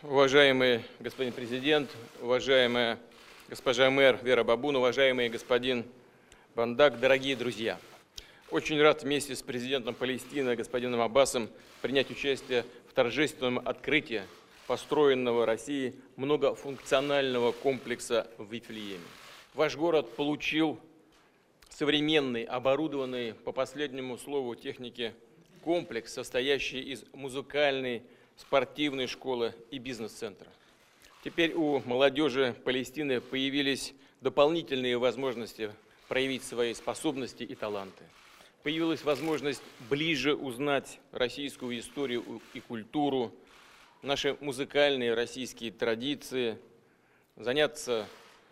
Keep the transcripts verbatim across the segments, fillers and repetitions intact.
Уважаемый господин президент, уважаемая госпожа мэр Вера Бабун, уважаемый господин Бандак, дорогие друзья! Очень рад вместе с президентом Палестины господином Аббасом принять участие в торжественном открытии построенного Россией многофункционального комплекса в Вифлееме. Ваш город получил современный, оборудованный по последнему слову техники комплекс, состоящий из музыкальной, спортивной школы и бизнес-центра. Теперь у молодежи Палестины появились дополнительные возможности проявить свои способности и таланты. Появилась возможность ближе узнать российскую историю и культуру, наши музыкальные российские традиции, заняться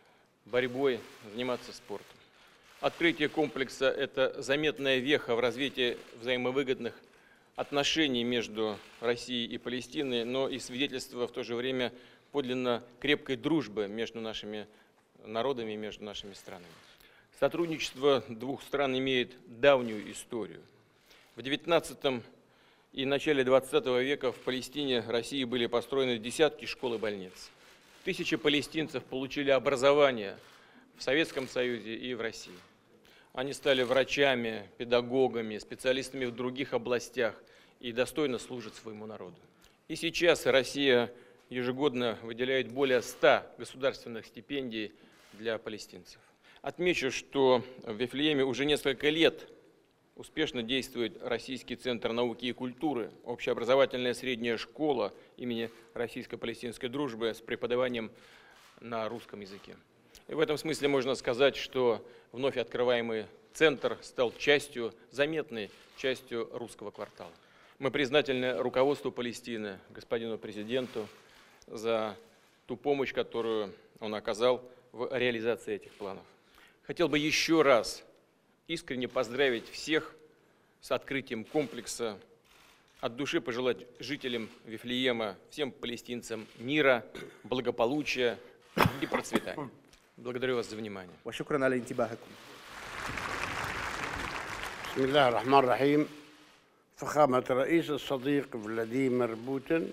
борьбой, заниматься спортом. Открытие комплекса – это заметная веха в развитии взаимовыгодных отношений между Россией и Палестиной, но и свидетельство в то же время подлинно крепкой дружбы между нашими народами и между нашими странами. Сотрудничество двух стран имеет давнюю историю. В девятнадцатом и начале двадцатого века в Палестине, России были построены десятки школ и больниц. Тысячи палестинцев получили образование в Советском Союзе и в России. Они стали врачами, педагогами, специалистами в других областях и достойно служат своему народу. И сейчас Россия ежегодно выделяет более ста государственных стипендий для палестинцев. Отмечу, что в Вифлееме уже несколько лет успешно действует Российский центр науки и культуры, общеобразовательная средняя школа имени Российско-палестинской дружбы с преподаванием на русском языке. И в этом смысле можно сказать, что вновь открываемый центр стал частью, заметной частью русского квартала. Мы признательны руководству Палестины, господину президенту, за ту помощь, которую он оказал в реализации этих планов. Хотел бы еще раз искренне поздравить всех с открытием комплекса, от души пожелать жителям Вифлеема, всем палестинцам мира, благополучия и процветания. Благодарю вас за внимание. وشكرا على انتباهكم. بسم الله الرحمن الرحيم. فخامة الرئيس الصديق فلاديمير Путин.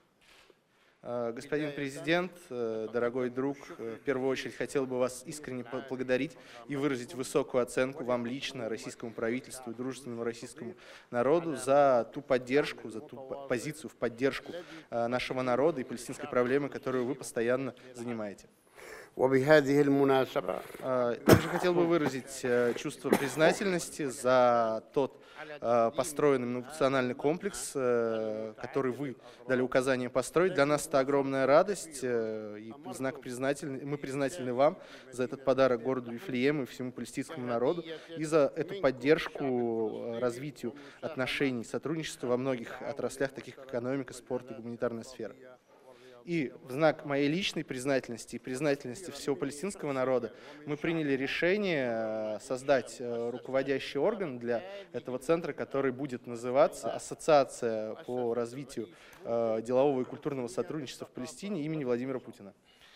Господин президент, дорогой друг, в первую очередь хотел бы вас искренне поблагодарить и выразить высокую оценку вам лично, российскому правительству и дружественному российскому народу за ту поддержку, за ту позицию в поддержку нашего народа и палестинской проблемы, которую вы постоянно занимаете. وبهذه المناسبة Также хотел бы выразить чувство признательности за тот построенный многофункциональный комплекс, который вы дали указание построить. Для нас это огромная радость, и знак признательности. Мы признательны вам за этот подарок городу Вифлеем и всему палестинскому народу, и за эту поддержку развитию отношений, сотрудничества во многих отраслях, таких как экономика, спорт и гуманитарная сфера. И в знак моей личной признательности и признательности всего палестинского народа мы приняли решение создать руководящий орган для этого центра, который будет называться «Ассоциация по развитию делового и культурного сотрудничества в Палестине имени Владимира Путина».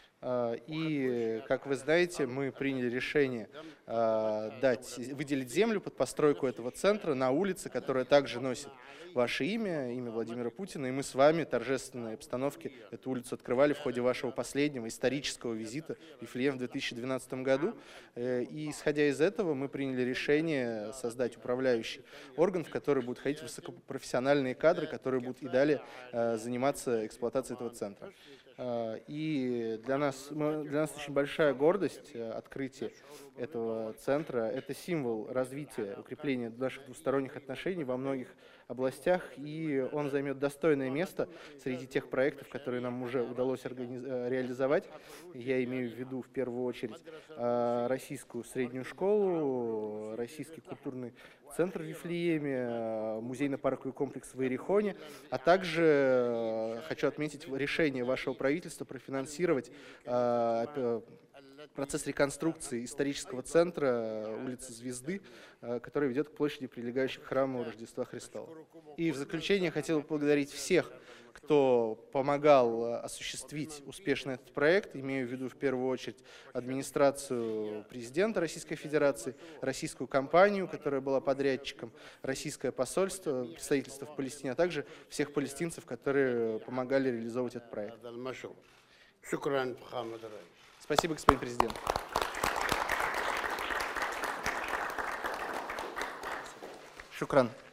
И, как вы знаете, мы приняли решение дать, выделить землю под постройку этого центра на улице, которая также носит ваше имя, имя Владимира Путина, и мы с вами в торжественной обстановке эту улицу открывали в ходе вашего последнего исторического визита в Вифлеем в две тысячи двенадцатом году. И, исходя из этого, мы приняли решение создать управляющий орган, в который будут ходить высокопрофессиональные кадры, которые будут и далее заниматься эксплуатацией этого центра. И для нас, для нас очень большая гордость открытие этого центра. Это символ развития, укрепления наших двусторонних отношений во многих областях, и он займет достойное место среди тех проектов, которые нам уже удалось организ... реализовать. Я имею в виду в первую очередь российскую среднюю школу, российский культурный центр в Вифлееме, музейно-парковый комплекс в Иерихоне, а также хочу отметить решение вашего правительства профинансировать процесс реконструкции исторического центра улицы Звезды, который ведет к площади, прилегающей к храму Рождества Христова. И в заключение хотел бы поблагодарить всех, кто помогал осуществить успешно этот проект, имею в виду в первую очередь администрацию президента Российской Федерации, российскую компанию, которая была подрядчиком, российское посольство, представительство в Палестине, а также всех палестинцев, которые помогали реализовывать этот проект. Спасибо, господин президент. Шукран.